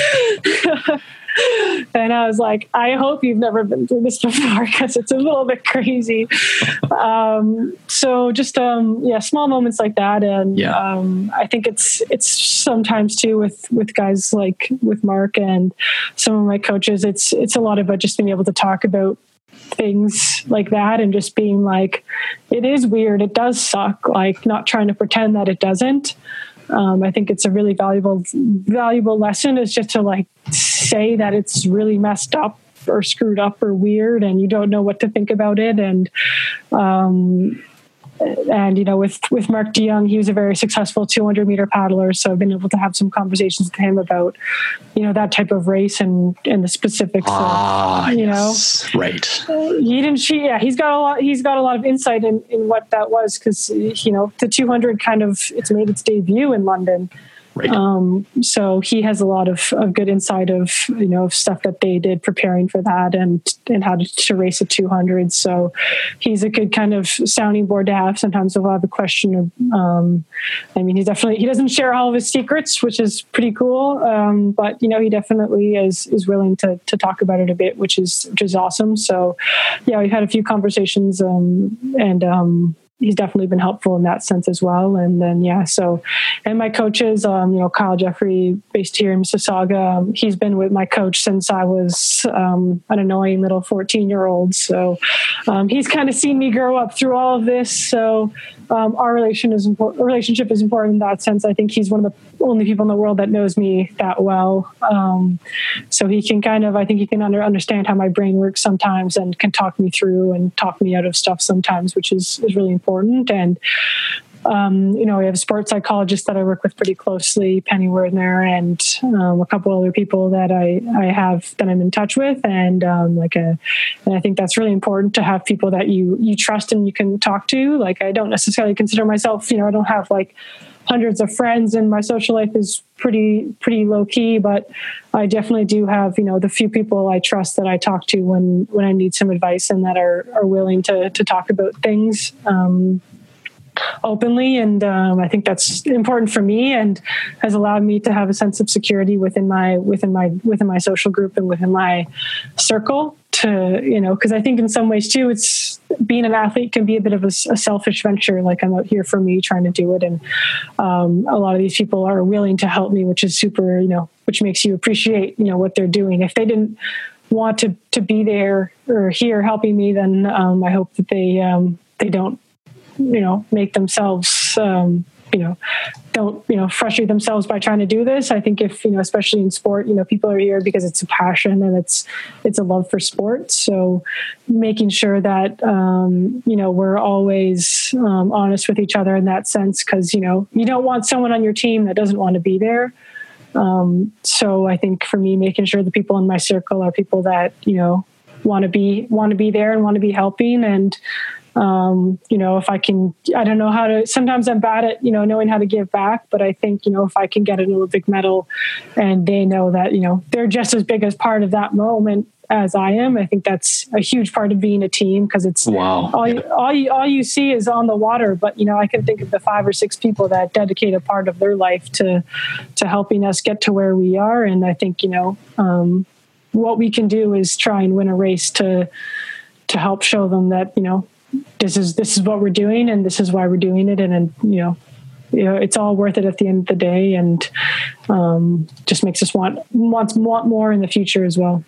[SPEAKER 1] And I was like, I hope you've never been through this before, because it's a little bit crazy. So just, small moments like that. And I think it's sometimes too with guys like with Mark and some of my coaches, it's a lot about just being able to talk about things like that and just being like, it is weird. It does suck. Like, not trying to pretend that it doesn't. I think it's a really valuable lesson, is just to like say that it's really messed up or screwed up or weird, and you don't know what to think about it. And with Mark de Jong, he was a very successful 200-meter paddler. So I've been able to have some conversations with him about, that type of race and the specifics.
[SPEAKER 3] Right.
[SPEAKER 1] He's got a lot of insight in what that was, because the 200 it's made its debut in London.
[SPEAKER 3] Right.
[SPEAKER 1] So he has a lot of good insight of stuff that they did preparing for that and how to race at 200. So he's a good kind of sounding board to have. Sometimes we'll have a question of, he doesn't share all of his secrets, which is pretty cool. But he definitely is willing to talk about it a bit, which is awesome. So we've had a few conversations, he's definitely been helpful in that sense as well. And then, and my coaches, Kyle Jeffrey, based here in Mississauga, he's been with my coach since I was an annoying little 14-year-old. So he's kind of seen me grow up through all of this. So our relationship is important in that sense. I think he's one of the only people in the world that knows me that well. So he can understand how my brain works sometimes, and can talk me through and talk me out of stuff sometimes, which is really important. And we have a sports psychologist that I work with pretty closely, Penny Werner, and a couple other people that I'm in touch with. And and I think that's really important, to have people that you trust and you can talk to. Like, I don't necessarily consider myself, I don't have like hundreds of friends, and my social life is pretty low key, but I definitely do have, the few people I trust that I talk to when I need some advice, and that are willing to talk about things openly. And I think that's important for me, and has allowed me to have a sense of security within my social group and within my circle, to, because I think in some ways too, it's being an athlete can be a bit of a selfish venture. Like, I'm out here for me, trying to do it. And a lot of these people are willing to help me, which is super, which makes you appreciate, what they're doing. If they didn't want to be there or here helping me, then I hope that they don't, make themselves, don't, frustrate themselves by trying to do this. I think if, especially in sport, people are here because it's a passion and it's a love for sport. So making sure that, we're always honest with each other in that sense, because, you don't want someone on your team that doesn't want to be there. So I think for me, making sure the people in my circle are people that, want to be there and want to be helping. And, if I can, I don't know how to, sometimes I'm bad at, knowing how to give back, but I think, if I can get an Olympic medal and they know that, they're just as big as part of that moment as I am, I think that's a huge part of being a team, because it's all you see is on the water. But, I can think of the 5 or 6 people that dedicate a part of their life to helping us get to where we are. And I think, what we can do is try and win a race to help show them that, this is what we're doing, and this is why we're doing it. And it's all worth it at the end of the day, and just makes us want more in the future as well.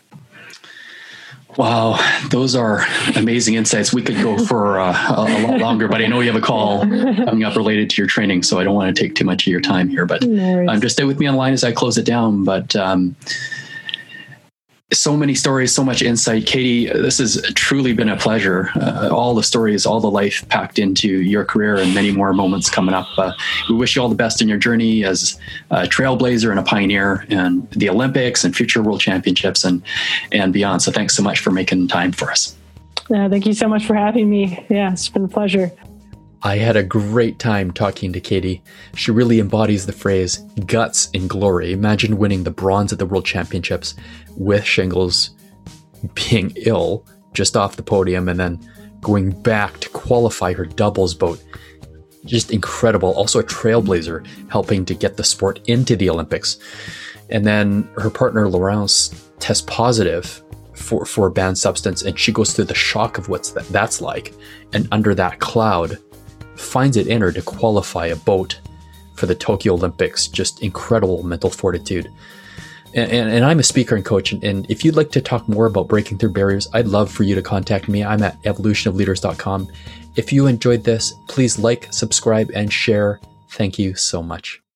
[SPEAKER 3] Wow, those are amazing insights. We could go for a lot longer, but I know you have a call coming up related to your training, so I don't want to take too much of your time here. But just stay with me online as I close it down. But So many stories, so much insight. Katie, this has truly been a pleasure. All the stories, all the life packed into your career, and many more moments coming up. We wish you all the best in your journey as a trailblazer and a pioneer in the Olympics and future world championships and beyond. So thanks so much for making time for us.
[SPEAKER 1] Thank you so much for having me. Yeah, it's been a pleasure.
[SPEAKER 2] I had a great time talking to Katie. She really embodies the phrase guts and glory. Imagine winning the bronze at the World Championships with shingles, being ill just off the podium, and then going back to qualify her doubles boat. Just incredible. Also a trailblazer, helping to get the sport into the Olympics. And then her partner Laurence tests positive for a banned substance, and she goes through the shock of what that's like. And under that cloud, finds it in her to qualify a boat for the Tokyo Olympics. Just incredible mental fortitude. And I'm a speaker and coach. And if you'd like to talk more about breaking through barriers, I'd love for you to contact me. I'm at evolutionofleaders.com. If you enjoyed this, please like, subscribe, and share. Thank you so much.